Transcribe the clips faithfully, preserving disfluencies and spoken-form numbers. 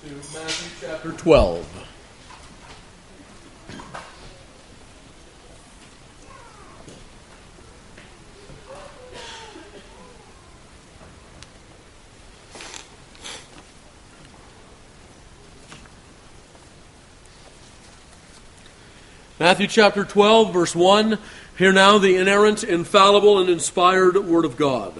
to Matthew chapter twelve. Matthew chapter twelve, verse one. Hear now the inerrant, infallible, and inspired Word of God.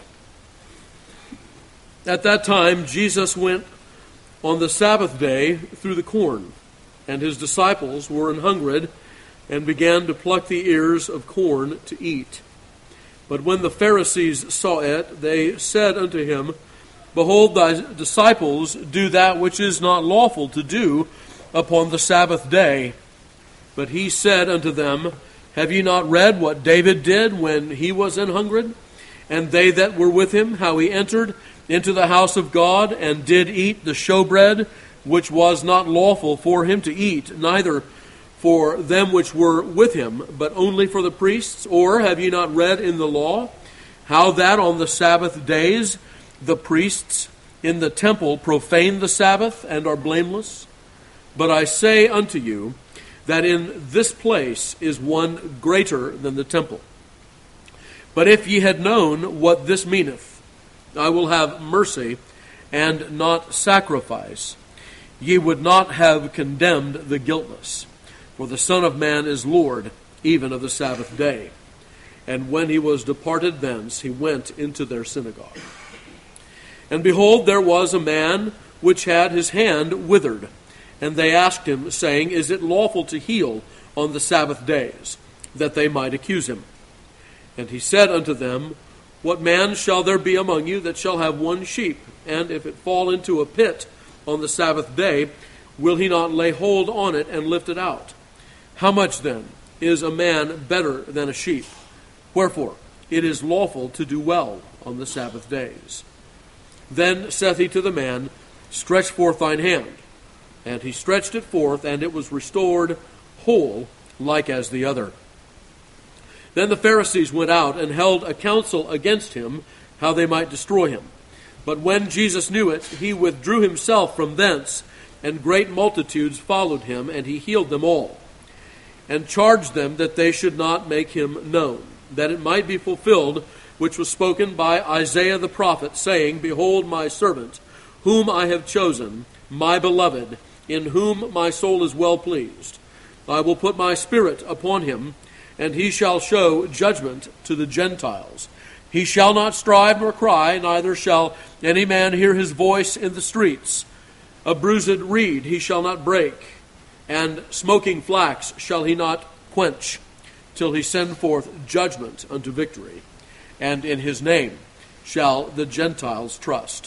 At that time, Jesus went on the Sabbath day through the corn, and his disciples were an hungered, and began to pluck the ears of corn to eat. But when the Pharisees saw it, they said unto him, Behold, thy disciples do that which is not lawful to do upon the Sabbath day. But he said unto them, Have ye not read what David did when he was an hungered? And they that were with him, how he entered into the house of God, and did eat the showbread, which was not lawful for him to eat, neither for them which were with him, but only for the priests? Or have ye not read in the law, how that on the Sabbath days the priests in the temple profane the Sabbath, and are blameless? But I say unto you, that in this place is one greater than the temple. But if ye had known what this meaneth, I will have mercy and not sacrifice, ye would not have condemned the guiltless. For the Son of Man is Lord, even of the Sabbath day. And when he was departed thence, he went into their synagogue. And behold, there was a man which had his hand withered. And they asked him, saying, Is it lawful to heal on the Sabbath days? That they might accuse him. And he said unto them, What man shall there be among you that shall have one sheep? And if it fall into a pit on the Sabbath day, will he not lay hold on it and lift it out? How much then is a man better than a sheep? Wherefore it is lawful to do well on the Sabbath days. Then saith he to the man, Stretch forth thine hand. And he stretched it forth, and it was restored whole, like as the other. Then the Pharisees went out and held a council against him, how they might destroy him. But when Jesus knew it, he withdrew himself from thence, and great multitudes followed him, and he healed them all, and charged them that they should not make him known, that it might be fulfilled which was spoken by Isaiah the prophet, saying, Behold my servant, whom I have chosen, my beloved, in whom my soul is well pleased. I will put my spirit upon him, and he shall show judgment to the Gentiles. He shall not strive nor cry, neither shall any man hear his voice in the streets. A bruised reed he shall not break, and smoking flax shall he not quench, till he send forth judgment unto victory. And in his name shall the Gentiles trust.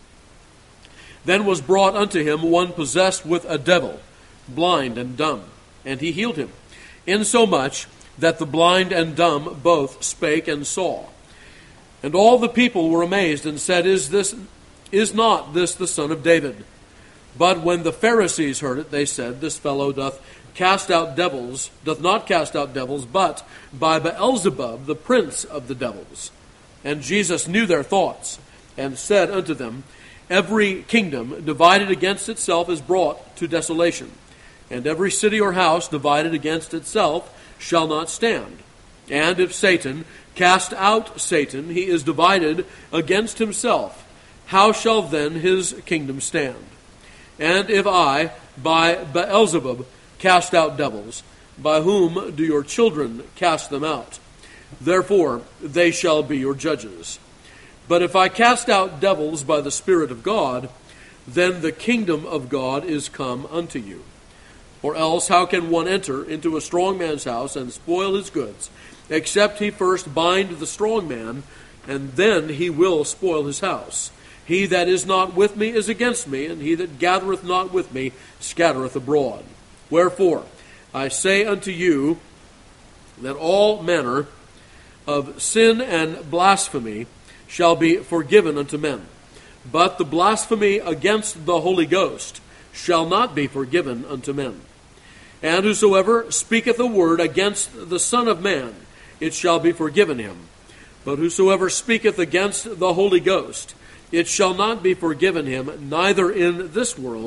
Then was brought unto him one possessed with a devil, blind and dumb, and he healed him, insomuch that the blind and dumb both spake and saw. And all the people were amazed, and said, Is this is not this the son of David? But when the Pharisees heard it, they said, This fellow doth cast out devils, doth not cast out devils, but by Beelzebub, the prince of the devils. And Jesus knew their thoughts, and said unto them, Every kingdom divided against itself is brought to desolation, and every city or house divided against itself shall not stand. And if Satan cast out Satan, he is divided against himself. How shall then his kingdom stand? And if I, by Beelzebub, cast out devils, by whom do your children cast them out? Therefore they shall be your judges. But if I cast out devils by the Spirit of God, then the kingdom of God is come unto you. Or else how can one enter into a strong man's house and spoil his goods, except he first bind the strong man, and then he will spoil his house? He that is not with me is against me, and he that gathereth not with me scattereth abroad. Wherefore I say unto you that all manner of sin and blasphemy shall be forgiven unto men, but the blasphemy against the Holy Ghost shall not be forgiven unto men. And whosoever speaketh a word against the Son of Man, it shall be forgiven him. But whosoever speaketh against the Holy Ghost, it shall not be forgiven him, neither in this world,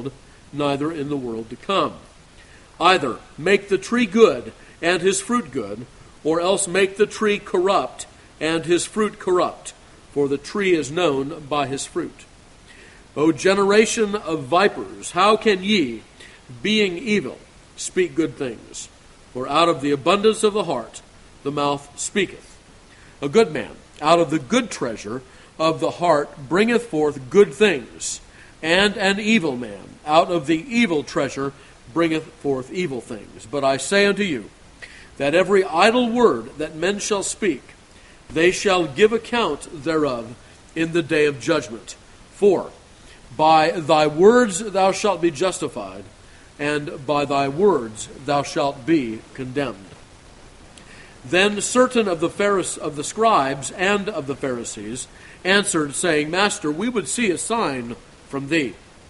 neither in the world to come. Either make the tree good, and his fruit good, or else make the tree corrupt, and his fruit corrupt, for the tree is known by his fruit. O generation of vipers, how can ye, being evil, speak good things? For out of the abundance of the heart the mouth speaketh. A good man out of the good treasure of the heart bringeth forth good things, and an evil man out of the evil treasure bringeth forth evil things. But I say unto you, that every idle word that men shall speak, they shall give account thereof in the day of judgment. For by thy words thou shalt be justified, and by thy words thou shalt be condemned. Then certain of the Pharisees, of the scribes and of the Pharisees answered, saying, Master, we would see a sign from thee.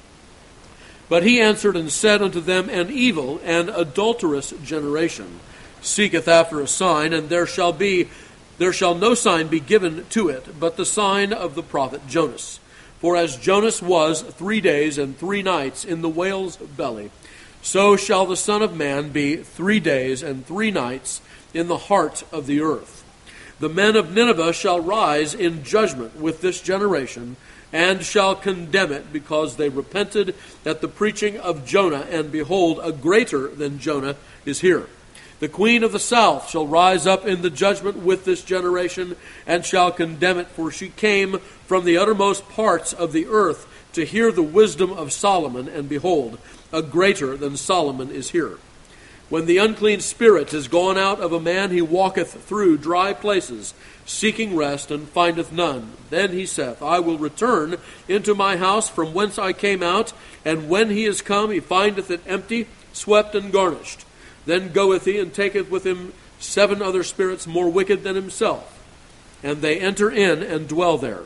But he answered and said unto them, An evil and adulterous generation seeketh after a sign, and there shall be there shall no sign be given to it, but the sign of the prophet Jonas. For as Jonas was three days and three nights in the whale's belly, so shall the Son of Man be three days and three nights in the heart of the earth. The men of Nineveh shall rise in judgment with this generation, and shall condemn it, because they repented at the preaching of Jonah, and behold, a greater than Jonah is here. The queen of the south shall rise up in the judgment with this generation, and shall condemn it, for she came from the uttermost parts of the earth to hear the wisdom of Solomon, and behold, a greater than Solomon is here. When the unclean spirit is gone out of a man, he walketh through dry places, seeking rest, and findeth none. Then he saith, I will return into my house from whence I came out, and when he is come, he findeth it empty, swept, and garnished. Then goeth he, and taketh with him seven other spirits more wicked than himself, and they enter in and dwell there.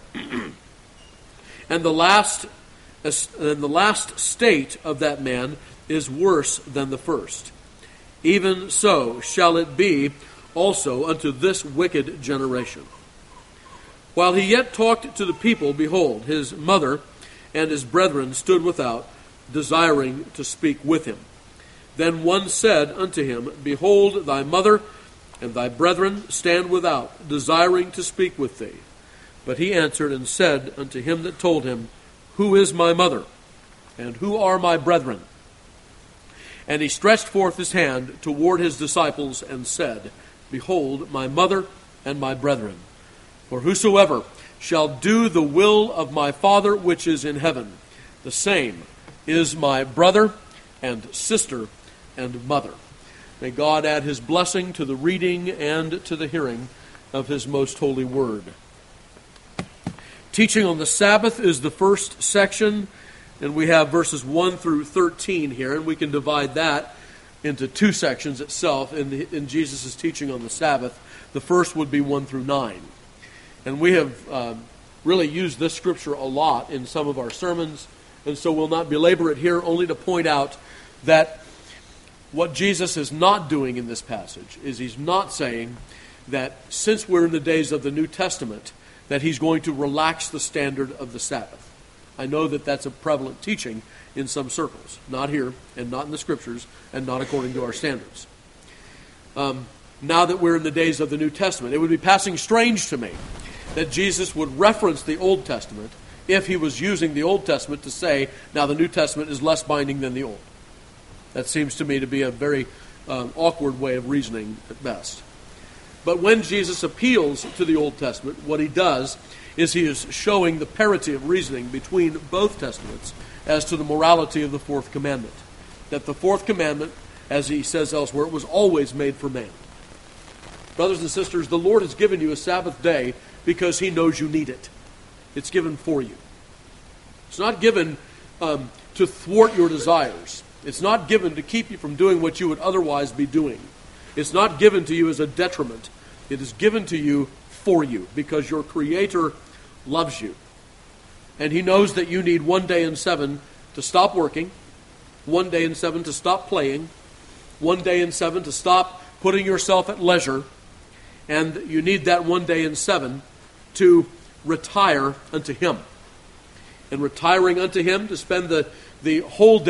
And the last, and the last state of that man is worse than the first. Even so shall it be also unto this wicked generation. While he yet talked to the people, behold, his mother and his brethren stood without, desiring to speak with him. Then one said unto him, Behold, thy mother and thy brethren stand without, desiring to speak with thee. But he answered and said unto him that told him, Who is my mother, and who are my brethren? And he stretched forth his hand toward his disciples, and said, Behold, my mother and my brethren. For whosoever shall do the will of my Father which is in heaven, the same is my brother and sister and mother. May God add his blessing to the reading and to the hearing of his most holy word. Teaching on the Sabbath is the first section, and we have verses one through thirteen here, and we can divide that into two sections itself in, the, in Jesus' teaching on the Sabbath. The first would be one through nine. And we have um, really used this scripture a lot in some of our sermons, and so we'll not belabor it here, only to point out that what Jesus is not doing in this passage is he's not saying that since we're in the days of the New Testament, that he's going to relax the standard of the Sabbath. I know that that's a prevalent teaching in some circles. Not here, and not in the Scriptures, and not according to our standards. Um, now that we're in the days of the New Testament, it would be passing strange to me that Jesus would reference the Old Testament if he was using the Old Testament to say, now the New Testament is less binding than the Old. That seems to me to be a very um, awkward way of reasoning at best. But when Jesus appeals to the Old Testament, what he does is he is showing the parity of reasoning between both Testaments as to the morality of the fourth commandment. That the fourth commandment, as he says elsewhere, was always made for man. Brothers and sisters, the Lord has given you a Sabbath day because he knows you need it. It's given for you. It's not given um, to thwart your desires. It's not given to keep you from doing what you would otherwise be doing. It's not given to you as a detriment. It is given to you for you because your Creator loves you. And he knows that you need one day in seven to stop working, one day in seven to stop playing, one day in seven to stop putting yourself at leisure, and you need that one day in seven to retire unto him. And retiring unto him to spend the, the whole day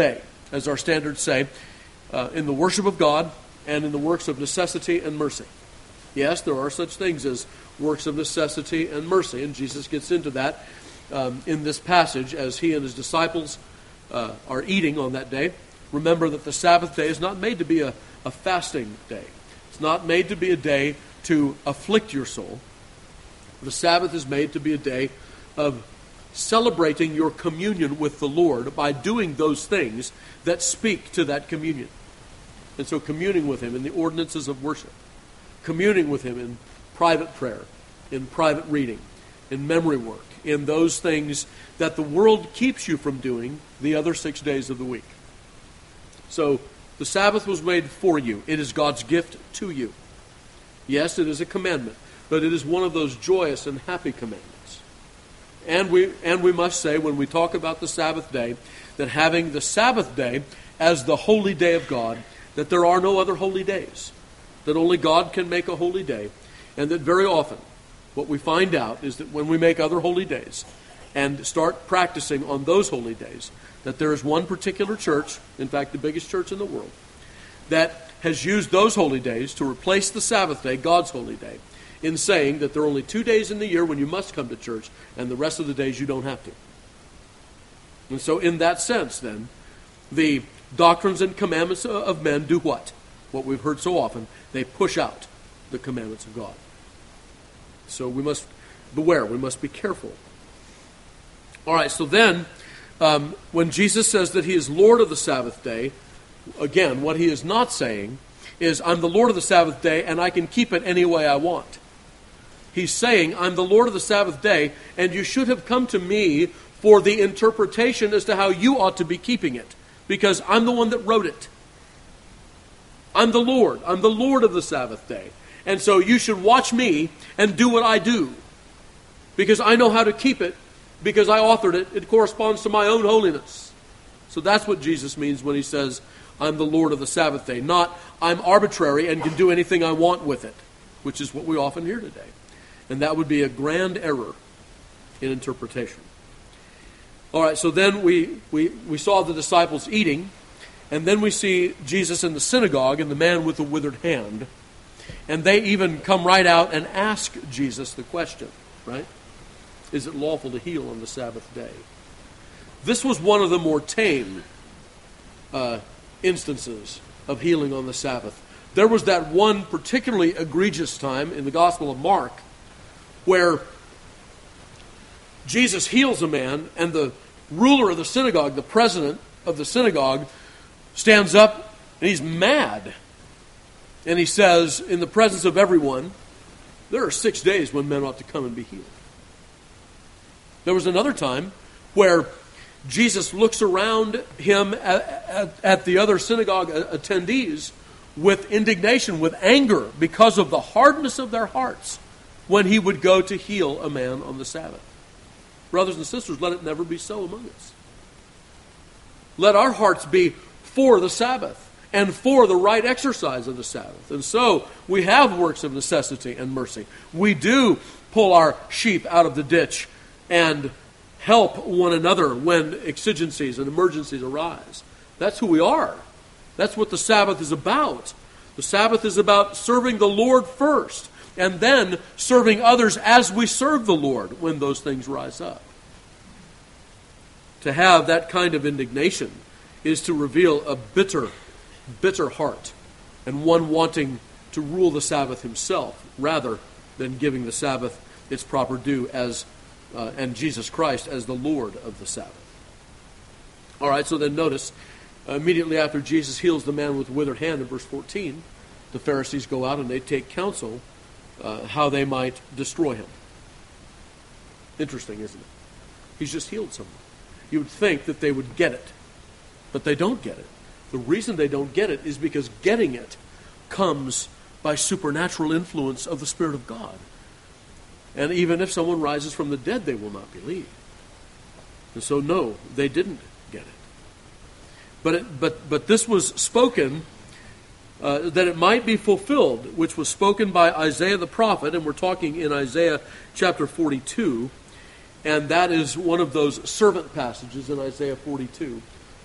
as our standards say, uh, in the worship of God and in the works of necessity and mercy. Yes, there are such things as works of necessity and mercy, and Jesus gets into that um, in this passage as he and his disciples uh, are eating on that day. Remember that the Sabbath day is not made to be a, a fasting day. It's not made to be a day to afflict your soul. The Sabbath is made to be a day of celebrating your communion with the Lord by doing those things that speak to that communion. And so communing with him in the ordinances of worship, communing with him in private prayer, in private reading, in memory work, in those things that the world keeps you from doing the other six days of the week. So the Sabbath was made for you. It is God's gift to you. Yes, it is a commandment, but it is one of those joyous and happy commandments. And we and we must say, when we talk about the Sabbath day, that having the Sabbath day as the holy day of God, that there are no other holy days, that only God can make a holy day, and that very often what we find out is that when we make other holy days and start practicing on those holy days, that there is one particular church, in fact the biggest church in the world, that has used those holy days to replace the Sabbath day, God's holy day, in saying that there are only two days in the year when you must come to church, and the rest of the days you don't have to. And so in that sense, then, the doctrines and commandments of men do what? What we've heard so often, they push out the commandments of God. So we must beware, we must be careful. All right, so then, um, when Jesus says that he is Lord of the Sabbath day, again, what he is not saying is, I'm the Lord of the Sabbath day and I can keep it any way I want. He's saying, I'm the Lord of the Sabbath day, and you should have come to me for the interpretation as to how you ought to be keeping it, because I'm the one that wrote it. I'm the Lord. I'm the Lord of the Sabbath day. And so you should watch me and do what I do, because I know how to keep it, because I authored it. It corresponds to my own holiness. So that's what Jesus means when he says, I'm the Lord of the Sabbath day. Not, I'm arbitrary and can do anything I want with it, which is what we often hear today. And that would be a grand error in interpretation. All right, so then we, we, we saw the disciples eating, and then we see Jesus in the synagogue and the man with the withered hand. And they even come right out and ask Jesus the question, right? Is it lawful to heal on the Sabbath day? This was one of the more tame uh, instances of healing on the Sabbath. There was that one particularly egregious time in the Gospel of Mark where Jesus heals a man, and the ruler of the synagogue, the president of the synagogue, stands up and he's mad. And he says, in the presence of everyone, there are six days when men ought to come and be healed. There was another time where Jesus looks around him at, at, at the other synagogue attendees with indignation, with anger, because of the hardness of their hearts when he would go to heal a man on the Sabbath. Brothers and sisters, let it never be so among us. Let our hearts be for the Sabbath and for the right exercise of the Sabbath. And so we have works of necessity and mercy. We do pull our sheep out of the ditch and help one another when exigencies and emergencies arise. That's who we are. That's what the Sabbath is about. The Sabbath is about serving the Lord first, and then serving others as we serve the Lord when those things rise up. To have that kind of indignation is to reveal a bitter, bitter heart, and one wanting to rule the Sabbath himself rather than giving the Sabbath its proper due as uh, and Jesus Christ as the Lord of the Sabbath. All right, so then notice, uh, immediately after Jesus heals the man with the withered hand in verse fourteen, the Pharisees go out and they take counsel uh, how they might destroy him. Interesting, isn't it? He's just healed someone. You would think that they would get it, but they don't get it. The reason they don't get it is because getting it comes by supernatural influence of the Spirit of God. And even if someone rises from the dead, they will not believe. And so, no, they didn't get it. But it, but but this was spoken uh, that it might be fulfilled, which was spoken by Isaiah the prophet, and we're talking in Isaiah chapter forty-two, and that is one of those servant passages in Isaiah forty-two,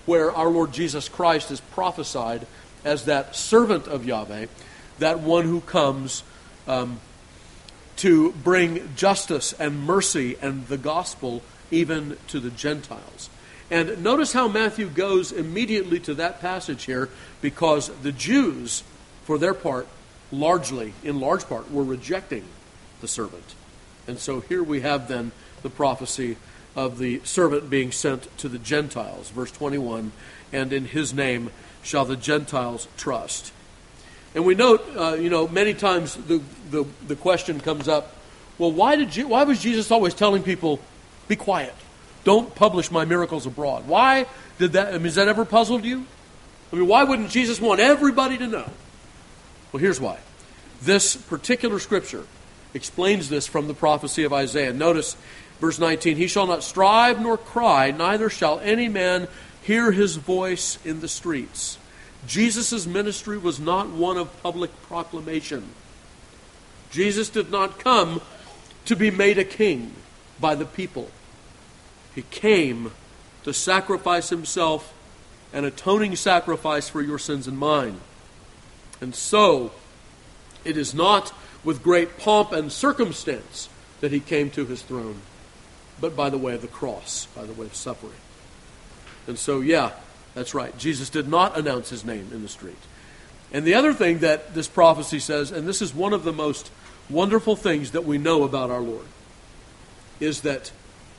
where our Lord Jesus Christ is prophesied as that servant of Yahweh, that one who comes um, to bring justice and mercy and the gospel even to the Gentiles. And notice how Matthew goes immediately to that passage here, because the Jews, for their part, largely, in large part, were rejecting the servant. And so here we have then the prophecy of the servant being sent to the Gentiles. Verse twenty-one, and in his name shall the Gentiles trust. And we note, uh, you know, many times the, the, the question comes up, well, why did you, why was Jesus always telling people, be quiet, don't publish my miracles abroad? Why did that, I mean, has that ever puzzled you? I mean, why wouldn't Jesus want everybody to know? Well, here's why. This particular scripture explains this from the prophecy of Isaiah. Notice verse nineteen, he shall not strive nor cry, neither shall any man hear his voice in the streets. Jesus' ministry was not one of public proclamation. Jesus did not come to be made a king by the people. He came to sacrifice himself, an atoning sacrifice for your sins and mine. And so, it is not with great pomp and circumstance that he came to his throne, but by the way of the cross, by the way of suffering. And so, yeah, that's right. Jesus did not announce his name in the street. And the other thing that this prophecy says, and this is one of the most wonderful things that we know about our Lord, is that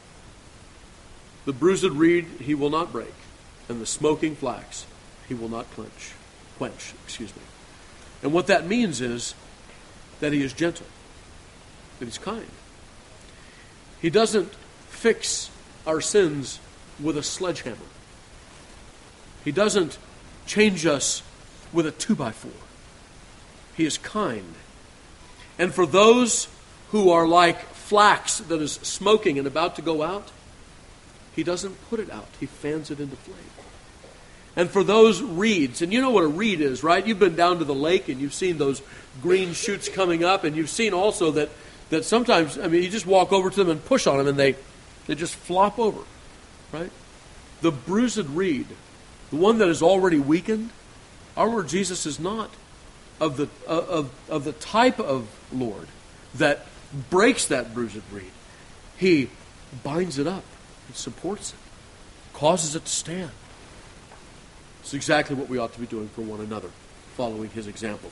the bruised reed he will not break, and the smoking flax he will not quench. Quench, excuse me. And what that means is that he is gentle, that he's kind. He doesn't fix our sins with a sledgehammer. He doesn't change us with a two-by-four. He is kind. And for those who are like flax that is smoking and about to go out, he doesn't put it out. He fans it into flame. And for those reeds, and you know what a reed is, right? You've been down to the lake and you've seen those green shoots coming up, and you've seen also that, that sometimes, I mean, you just walk over to them and push on them and they, they just flop over, right? The bruised reed, the one that is already weakened, our Lord Jesus is not of the, uh, of, of the type of Lord that breaks that bruised reed. He binds it up and supports it, causes it to stand. It's exactly what we ought to be doing for one another, following his example.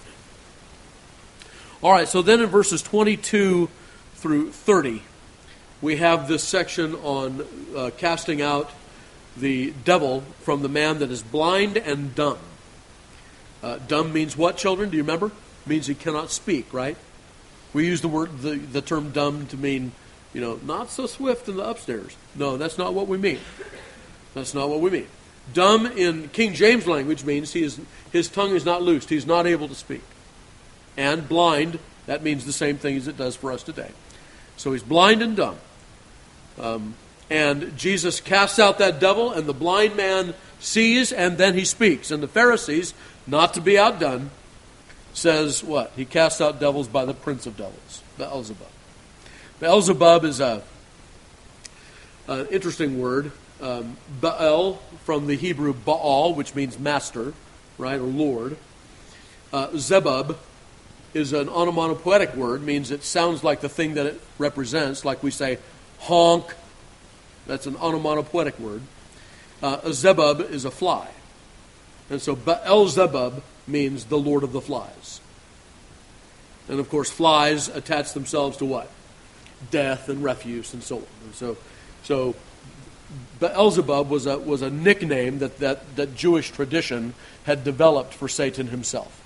All right, so then in verses twenty-two through thirty, we have this section on uh, casting out the devil from the man that is blind and dumb. Uh, dumb means what, children? Do you remember? It means he cannot speak, right? We use the word, the, the term dumb to mean, you know, not so swift in the upstairs. No, that's not what we mean. That's not what we mean. Dumb in King James language means he is, his tongue is not loosed. He's not able to speak. And blind, that means the same thing as it does for us today. So he's blind and dumb. Um, and Jesus casts out that devil, and the blind man sees, and then he speaks. And the Pharisees, not to be outdone, says what? He casts out devils by the prince of devils, Beelzebub. Beelzebub is a an interesting word. Um, Baal, from the Hebrew Baal, which means master, right, or Lord. Uh, Zebub is an onomatopoetic word, means it sounds like the thing that it represents, like we say honk. That's an onomatopoetic word. Uh, a Zebub is a fly. And so Beelzebub means the Lord of the flies. And of course, flies attach themselves to what? Death and refuse and so on. And so, so Beelzebub was a was a nickname that, that, that Jewish tradition had developed for Satan himself.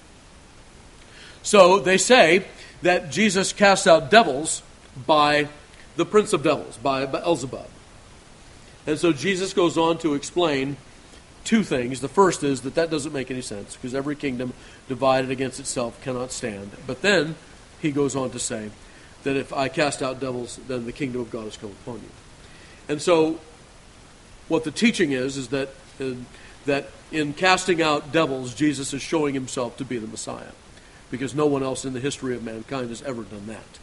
So they say that Jesus cast out devils by the prince of devils, by Beelzebub. And so Jesus goes on to explain two things. The first is that that doesn't make any sense, because every kingdom divided against itself cannot stand. But then he goes on to say that if I cast out devils, then the kingdom of God has come upon you. And so what the teaching is, is that, uh, that in casting out devils, Jesus is showing himself to be the Messiah, because no one else in the history of mankind has ever done that.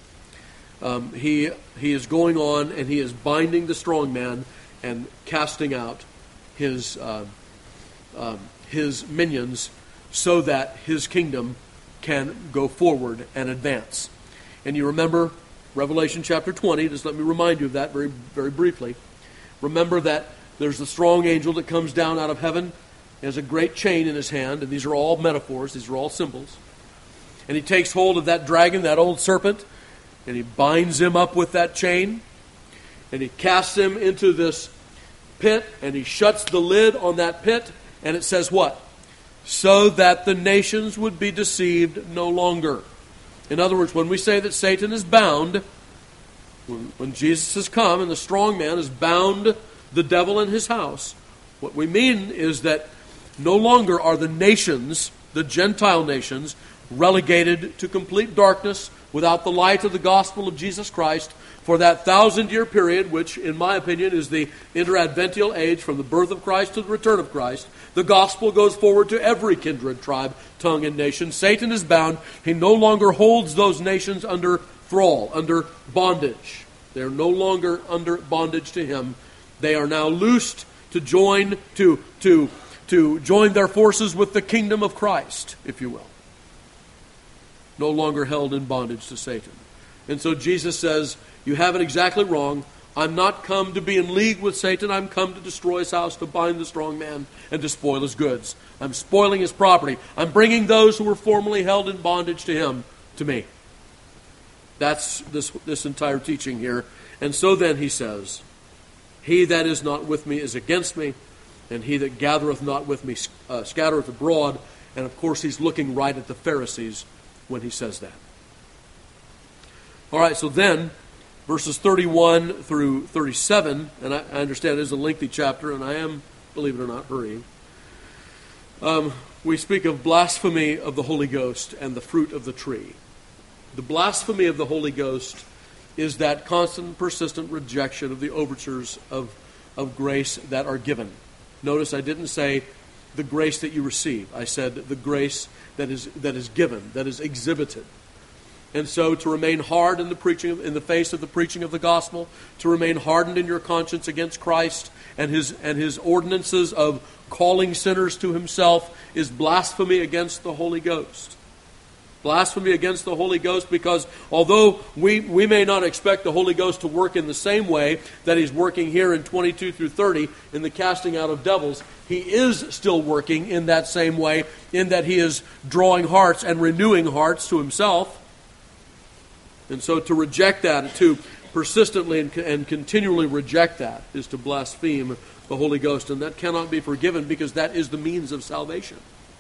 Um, he, he is going on and he is binding the strong man and casting out his uh, um, his minions so that his kingdom can go forward and advance. And you remember Revelation chapter twenty, just let me remind you of that very, very briefly. Remember that there's a strong angel that comes down out of heaven. He has a great chain in his hand, and these are all metaphors, these are all symbols. And he takes hold of that dragon, that old serpent, and he binds him up with that chain, and he casts him into this pit, and he shuts the lid on that pit, and it says what? So that the nations would be deceived no longer. In other words, when we say that Satan is bound, when, when Jesus has come and the strong man has bound the devil in his house, what we mean is that no longer are the nations, the Gentile nations, relegated to complete darkness without the light of the gospel of Jesus Christ for that thousand-year period, which, in my opinion, is the interadvential age from the birth of Christ to the return of Christ. The gospel goes forward to every kindred, tribe, tongue, and nation. Satan is bound. He no longer holds those nations under thrall, under bondage. They are no longer under bondage to him. They are now loosed to join to to to join their forces with the kingdom of Christ, if you will. No longer held in bondage to Satan. And so Jesus says, you have it exactly wrong. I'm not come to be in league with Satan. I'm come to destroy his house, to bind the strong man, and to spoil his goods. I'm spoiling his property. I'm bringing those who were formerly held in bondage to him, to me. That's this, this entire teaching here. And so then he says, he that is not with me is against me, and he that gathereth not with me uh, scattereth abroad. And of course he's looking right at the Pharisees when he says that. All right, so then, verses thirty-one through thirty-seven, and I, I understand it is a lengthy chapter, and I am, believe it or not, hurrying. Um, we speak of blasphemy of the Holy Ghost and the fruit of the tree. The blasphemy of the Holy Ghost is that constant, persistent rejection of the overtures of, of grace that are given. Notice I didn't say the grace that you receive. I said the grace that is that is given, that is exhibited. And so to remain hard in the preaching of, in the face of the preaching of the gospel, to remain hardened in your conscience against Christ and his and his ordinances of calling sinners to himself is blasphemy against the Holy Ghost. Blasphemy against the Holy Ghost, because although we, we may not expect the Holy Ghost to work in the same way that he's working here in twenty-two through thirty in the casting out of devils, he is still working in that same way, in that he is drawing hearts and renewing hearts to himself. And so to reject that, to persistently and, and continually reject that, is to blaspheme the Holy Ghost. And that cannot be forgiven, because that is the means of salvation.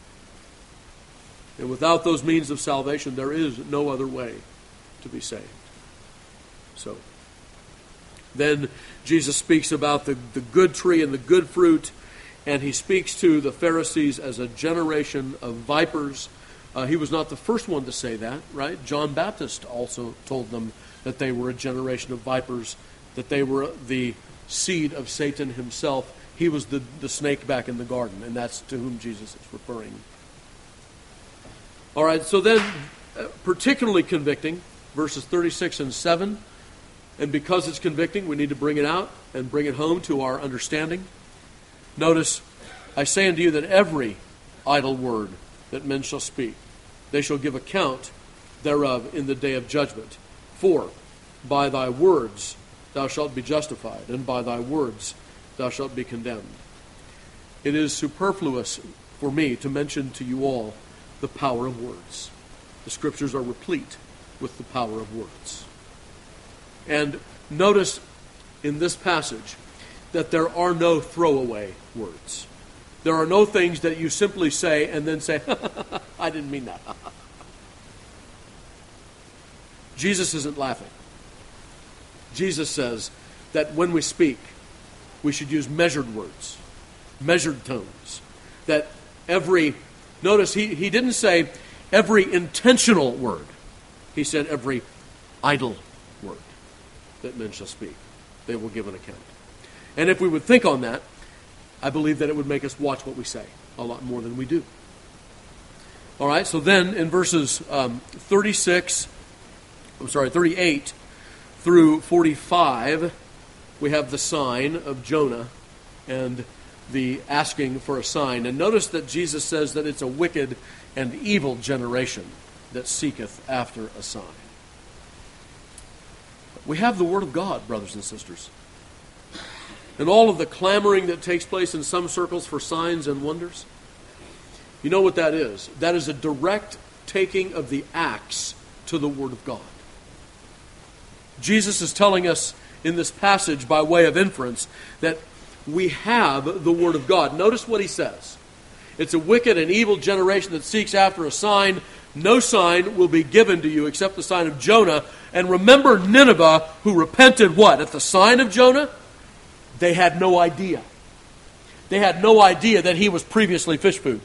And without those means of salvation, there is no other way to be saved. So, then Jesus speaks about the, the good tree and the good fruit, and he speaks to the Pharisees as a generation of vipers. Uh, he was not the first one to say that, right? John Baptist also told them that they were a generation of vipers, that they were the seed of Satan himself. He was the, the snake back in the garden, and that's to whom Jesus is referring. All right, so then, uh, particularly convicting, verses thirty-six and seven, and because it's convicting, we need to bring it out and bring it home to our understanding. Notice, I say unto you that every idle word that men shall speak, they shall give account thereof in the day of judgment. For by thy words thou shalt be justified, and by thy words thou shalt be condemned. It is superfluous for me to mention to you all the power of words. The Scriptures are replete with the power of words. And notice in this passage that there are no throwaway words. There are no things that you simply say and then say, I didn't mean that. Jesus isn't laughing. Jesus says that when we speak, we should use measured words, measured tones. That every, notice he, he didn't say every intentional word. He said every idle word that men shall speak, they will give an account. And if we would think on that, I believe that it would make us watch what we say a lot more than we do. All right, so then in verses um, thirty-six, I'm sorry, thirty-eight through forty-five, we have the sign of Jonah. And the asking for a sign. And notice that Jesus says that it's a wicked and evil generation that seeketh after a sign. We have the Word of God, brothers and sisters. And all of the clamoring that takes place in some circles for signs and wonders, you know what that is? That is a direct taking of the axe to the Word of God. Jesus is telling us in this passage by way of inference that we have the Word of God. Notice what he says. It's a wicked and evil generation that seeks after a sign. No sign will be given to you except the sign of Jonah. And remember Nineveh, who repented what? At the sign of Jonah? They had no idea. They had no idea that he was previously fish food.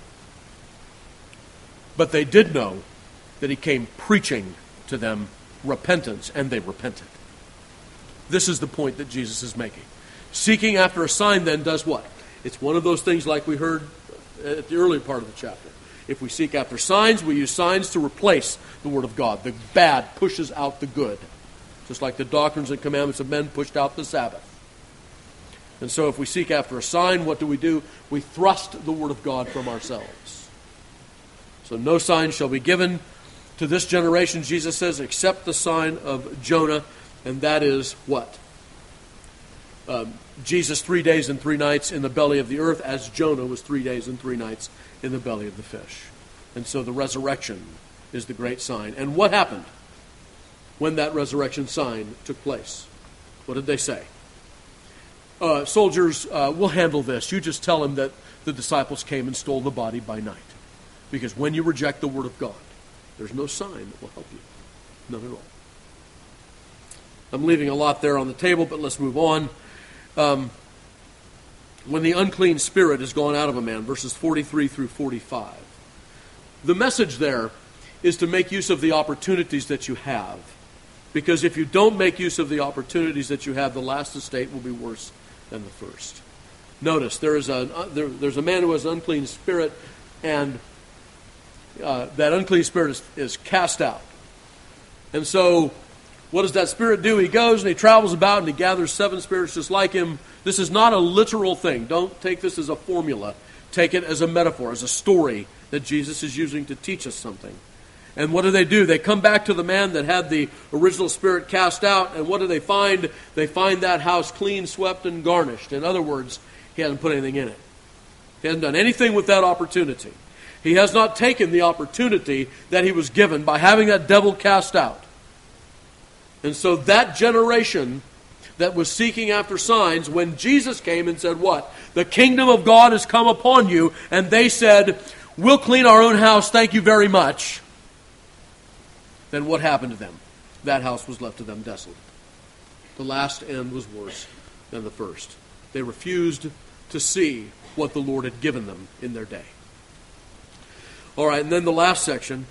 But they did know that he came preaching to them repentance, and they repented. This is the point that Jesus is making. Seeking after a sign then does what? It's one of those things like we heard at the earlier part of the chapter. If we seek after signs, we use signs to replace the Word of God. The bad pushes out the good. Just like the doctrines and commandments of men pushed out the Sabbath. And so if we seek after a sign, what do we do? We thrust the Word of God from ourselves. So no sign shall be given to this generation, Jesus says, except the sign of Jonah. And that is what? Um, Jesus three days and three nights in the belly of the earth, as Jonah was three days and three nights in the belly of the fish. And so the resurrection is the great sign. And what happened when that resurrection sign took place? What did they say? Uh, soldiers, uh, we'll handle this. You just tell him that the disciples came and stole the body by night. Because when you reject the Word of God, there's no sign that will help you. None at all. I'm leaving a lot there on the table, but let's move on. Um, when the unclean spirit is gone out of a man, verses forty-three through forty-five. The message there is to make use of the opportunities that you have. Because if you don't make use of the opportunities that you have, the last estate will be worse than the first. Notice, there is a, uh, there, there's a man who has an unclean spirit, and uh, that unclean spirit is, is cast out. And so, what does that spirit do? He goes and he travels about and he gathers seven spirits just like him. This is not a literal thing. Don't take this as a formula. Take it as a metaphor, as a story that Jesus is using to teach us something. And what do they do? They come back to the man that had the original spirit cast out, and what do they find? They find that house clean, swept, and garnished. In other words, he hasn't put anything in it. He hasn't done anything with that opportunity. He has not taken the opportunity that he was given by having that devil cast out. And so that generation that was seeking after signs, when Jesus came and said what? The kingdom of God has come upon you, and they said, we'll clean our own house, thank you very much. Then what happened to them? That house was left to them desolate. The last end was worse than the first. They refused to see what the Lord had given them in their day. All right, and then the last section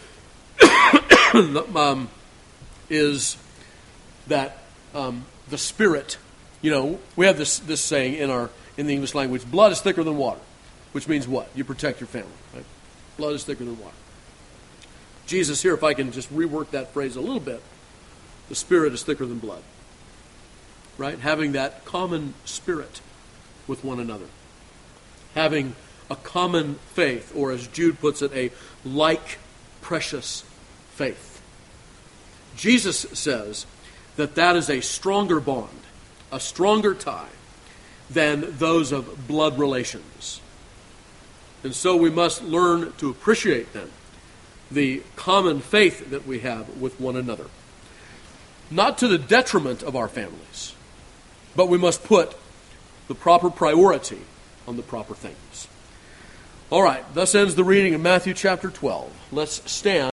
um, is that um, the Spirit, you know, we have this this saying in our in the English language, blood is thicker than water, which means what? You protect your family, right? Blood is thicker than water. Jesus here, if I can just rework that phrase a little bit, the Spirit is thicker than blood, right? Having that common spirit with one another. Having a common faith, or as Jude puts it, a like precious faith. Jesus says that that is a stronger bond, a stronger tie than those of blood relations. And so we must learn to appreciate then the common faith that we have with one another. Not to the detriment of our families, but we must put the proper priority on the proper things. All right, thus ends the reading of Matthew chapter twelve. Let's stand.